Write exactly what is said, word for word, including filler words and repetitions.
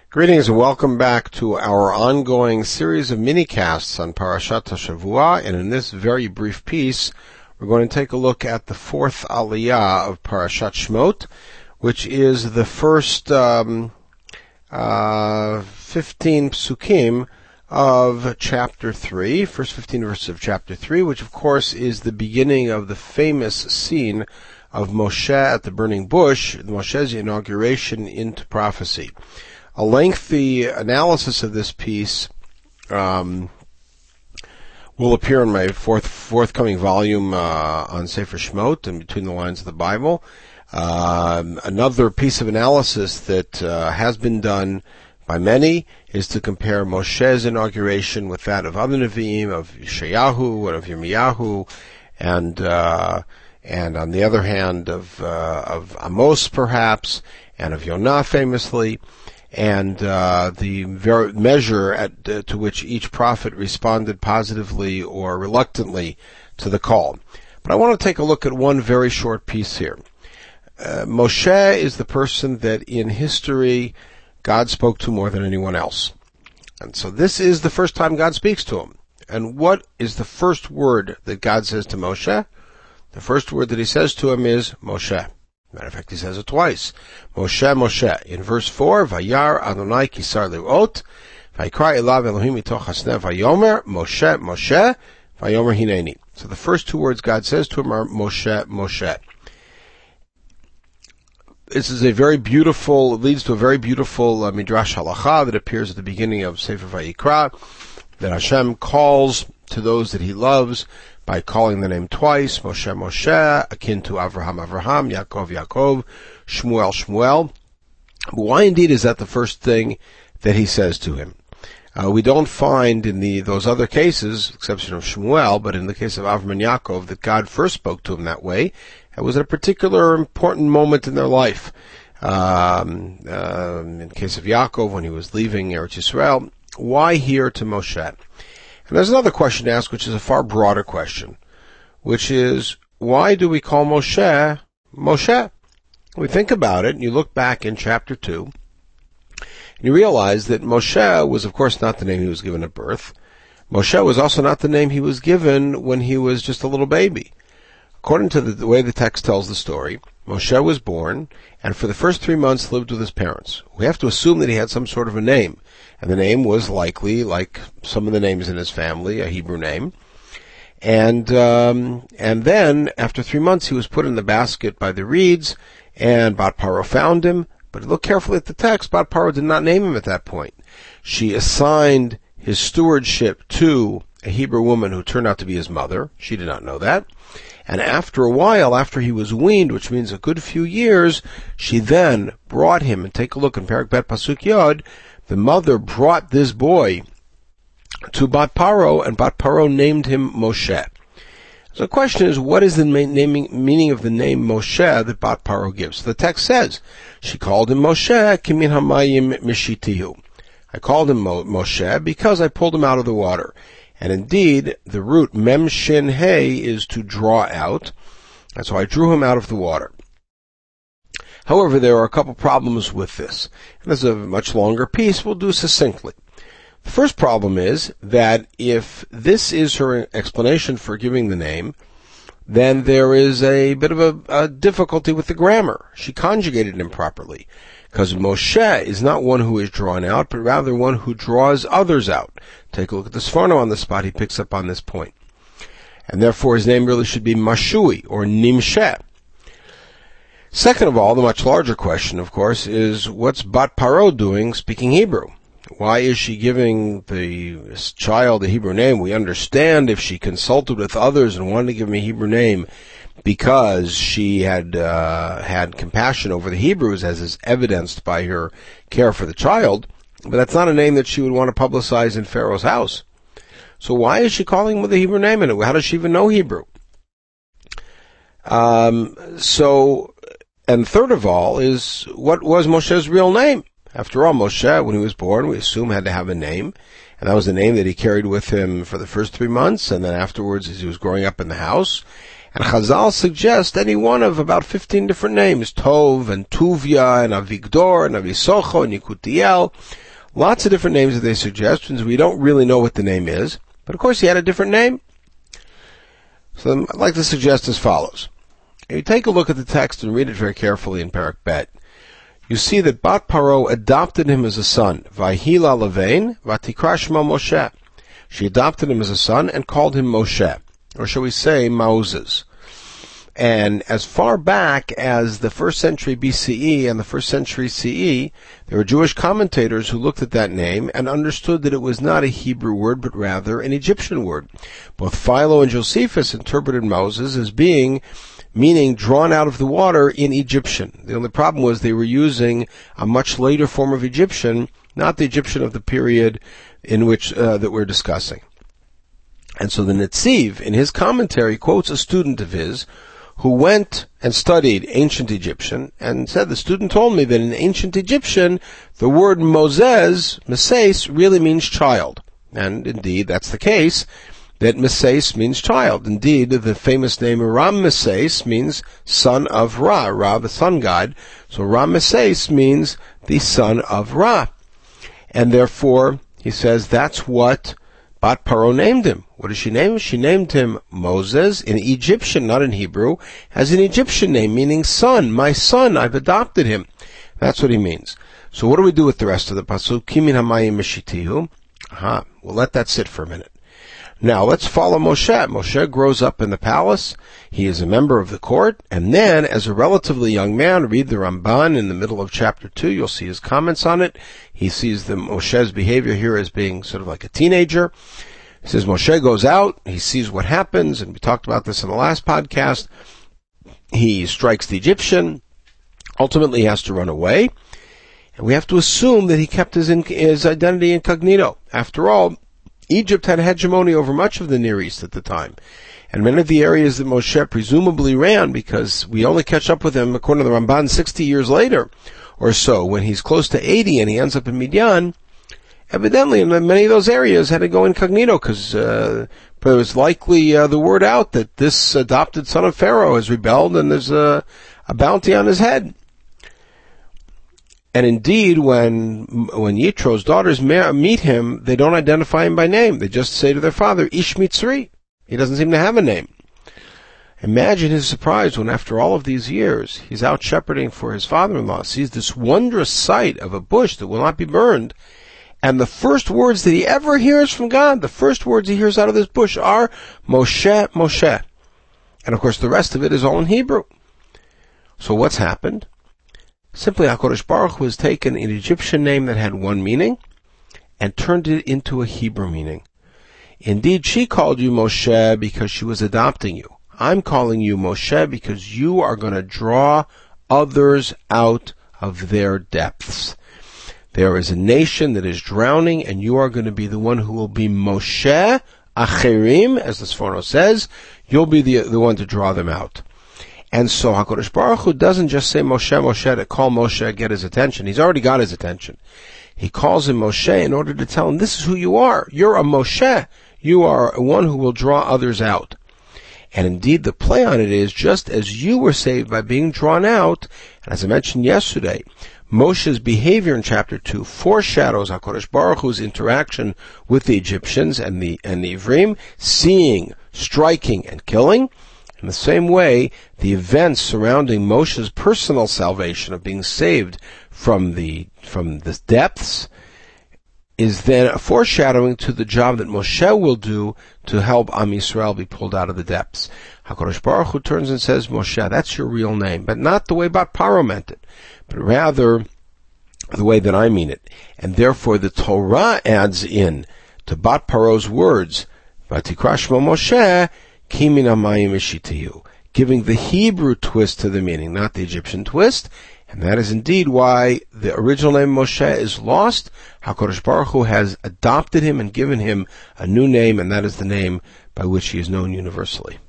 Greetings and welcome back to our ongoing series of mini-casts on Parashat HaShavua, and in this very brief piece, we're going to take a look at the fourth aliyah of Parashat Shemot, which is the first um, uh, fifteen psukim of chapter three, first fifteen verses of chapter three, which of course is the beginning of the famous scene of Moshe at the burning bush, Moshe's inauguration into prophecy. A lengthy analysis of this piece um, will appear in my fourth, forthcoming volume uh, on Sefer Shemot and Between the Lines of the Bible. Um, another piece of analysis that uh, has been done by many is to compare Moshe's inauguration with that of other Nevi'im, of Yeshayahu and of Yirmiyahu, and uh, and on the other hand of uh, of Amos perhaps, and of Yonah famously. And uh, the ver- measure at, uh, to which each prophet responded positively or reluctantly to the call. But I want to take a look at one very short piece here. Uh, Moshe is the person that in history God spoke to more than anyone else. And so this is the first time God speaks to him. And what is the first word that God says to Moshe? The first word that he says to him is Moshe. Matter of fact, he says it twice. Moshe, Moshe. In verse four, Vayar Adonai kisar le'ot, Vayikra elav Elohim mitoch hasneh, Vayomer, Moshe, Moshe, Vayomer hineni. So the first two words God says to him are Moshe, Moshe. This is a very beautiful, it leads to a very beautiful uh, Midrash Halacha that appears at the beginning of Sefer Vayikra, that Hashem calls to those that he loves by calling the name twice, Moshe, Moshe, akin to Avraham, Avraham, Yaakov, Yaakov, Shmuel, Shmuel. But why indeed is that the first thing that he says to him? Uh, we don't find in the those other cases, exception of Shmuel, but in the case of Avraham and Yaakov, that God first spoke to him that way. It was at a particular important moment in their life. Um, uh, in the case of Yaakov, when he was leaving Eretz Yisrael, why here to Moshe? And there's another question to ask, which is a far broader question, which is, why do we call Moshe, Moshe? We think about it, and you look back in chapter two, and you realize that Moshe was, of course, not the name he was given at birth. Moshe was also not the name he was given when he was just a little baby. According to the, the way the text tells the story, Moshe was born, and for the first three months lived with his parents. We have to assume that he had some sort of a name. And the name was likely, like some of the names in his family, a Hebrew name. And um, and then, after three months, he was put in the basket by the reeds, and Bat Paro found him. But look carefully at the text. Bat Paro did not name him at that point. She assigned his stewardship to a Hebrew woman who turned out to be his mother. She did not know that. And after a while, after he was weaned, which means a good few years, she then brought him, and take a look in Perek Bet Pasuk Yod, the mother brought this boy to Bat Paro, and Bat Paro named him Moshe. So the question is, what is the naming, meaning of the name Moshe that Bat Paro gives? The text says, she called him Moshe, kimin hamayim mishitihu. I called him Mo- Moshe because I pulled him out of the water. And indeed, the root mem shin hey is to draw out, and so I drew him out of the water. However, there are a couple problems with this. And this is a much longer piece. We'll do succinctly. The first problem is that if this is her explanation for giving the name, then there is a bit of a, a difficulty with the grammar. She conjugated it improperly. Because Moshe is not one who is drawn out, but rather one who draws others out. Take a look at the Sforno on the spot. He picks up on this point. And therefore his name really should be Mashui, or Nimsheh. Second of all, the much larger question, of course, is what's Bat Paro doing speaking Hebrew? Why is she giving the child a Hebrew name? We understand if she consulted with others and wanted to give him a Hebrew name because she had uh, had compassion over the Hebrews, as is evidenced by her care for the child, but that's not a name that she would want to publicize in Pharaoh's house. So why is she calling him with a Hebrew name in it? How does she even know Hebrew? Um, so... And third of all is, what was Moshe's real name? After all, Moshe, when he was born, we assume had to have a name, and that was the name that he carried with him for the first three months, and then afterwards as he was growing up in the house. And Chazal suggests any one of about fifteen different names, Tov and Tuvia and Avigdor and Avisocho and Yekutiel. Lots of different names that they suggest, since we don't really know what the name is. But of course he had a different name. So I'd like to suggest as follows. If you take a look at the text and read it very carefully in Perek Bet, you see that Bat Paro adopted him as a son. Vayhila Levain, Vatikra Shmo Moshe. She adopted him as a son and called him Moshe, or shall we say Moses. And as far back as the first century B C E and the first century C E, there were Jewish commentators who looked at that name and understood that it was not a Hebrew word, but rather an Egyptian word. Both Philo and Josephus interpreted Moses as being, meaning drawn out of the water in Egyptian. The only problem was they were using a much later form of Egyptian, not the Egyptian of the period in which uh, that we're discussing. And so the Netziv, in his commentary, quotes a student of his who went and studied ancient Egyptian and said, the student told me that in ancient Egyptian, the word Moses, Meses, really means child. And indeed, that's the case, that Meses means child. Indeed, the famous name Ram Meses means son of Ra, Ra the sun god. So Ram Meses means the son of Ra. And therefore, he says that's what Bat Paro named him. What did she name him? She named him Moses, in Egyptian, not in Hebrew, as an Egyptian name, meaning son, my son, I've adopted him. That's what he means. So what do we do with the rest of the pasuk? Kimin hamayim mishitihu. Aha, we'll let that sit for a minute. Now let's follow Moshe. Moshe grows up in the palace. He is a member of the court. And then, as a relatively young man, read the Ramban in the middle of chapter two. You'll see his comments on it. He sees the Moshe's behavior here as being sort of like a teenager. He says Moshe goes out. He sees what happens. And we talked about this in the last podcast. He strikes the Egyptian. Ultimately, he has to run away. And we have to assume that he kept his, in, his identity incognito. After all, Egypt had hegemony over much of the Near East at the time. And many of the areas that Moshe presumably ran, because we only catch up with him, according to the Ramban, sixty years later or so, when he's close to eighty and he ends up in Midian, evidently in many of those areas had to go incognito, because uh, it was likely uh, the word out that this adopted son of Pharaoh has rebelled and there's a, a bounty on his head. And indeed, when when Yitro's daughters meet him, they don't identify him by name. They just say to their father, Ish Mitzri. He doesn't seem to have a name. Imagine his surprise when, after all of these years, he's out shepherding for his father-in-law, sees this wondrous sight of a bush that will not be burned, and the first words that he ever hears from God, the first words he hears out of this bush are, Moshe, Moshe. And of course, the rest of it is all in Hebrew. So what's happened? Simply, HaKadosh Baruch Hu has taken an Egyptian name that had one meaning and turned it into a Hebrew meaning. Indeed, she called you Moshe because she was adopting you. I'm calling you Moshe because you are going to draw others out of their depths. There is a nation that is drowning, and you are going to be the one who will be Moshe Acherim, as the Sforno says. You'll be the, the one to draw them out. And so HaKadosh Baruch Hu doesn't just say Moshe, Moshe to call Moshe, get his attention. He's already got his attention. He calls him Moshe in order to tell him, this is who you are. You're a Moshe. You are one who will draw others out. And indeed, the play on it is, just as you were saved by being drawn out, and as I mentioned yesterday, Moshe's behavior in chapter two foreshadows HaKadosh Baruch Hu's interaction with the Egyptians and the, and the Ivrim, seeing, striking, and killing. In the same way, the events surrounding Moshe's personal salvation of being saved from the from the depths is then a foreshadowing to the job that Moshe will do to help Am Yisrael be pulled out of the depths. HaKadosh Baruch Hu turns and says, Moshe, that's your real name, but not the way Bat Paro meant it, but rather the way that I mean it. And therefore the Torah adds in to Bat Paro's words, Vatikra Shmo Moshe, Kimin hamayim mishitihu, giving the Hebrew twist to the meaning, not the Egyptian twist, and that is indeed why the original name Moshe is lost. HaKadosh Baruch Hu has adopted him and given him a new name, and that is the name by which he is known universally.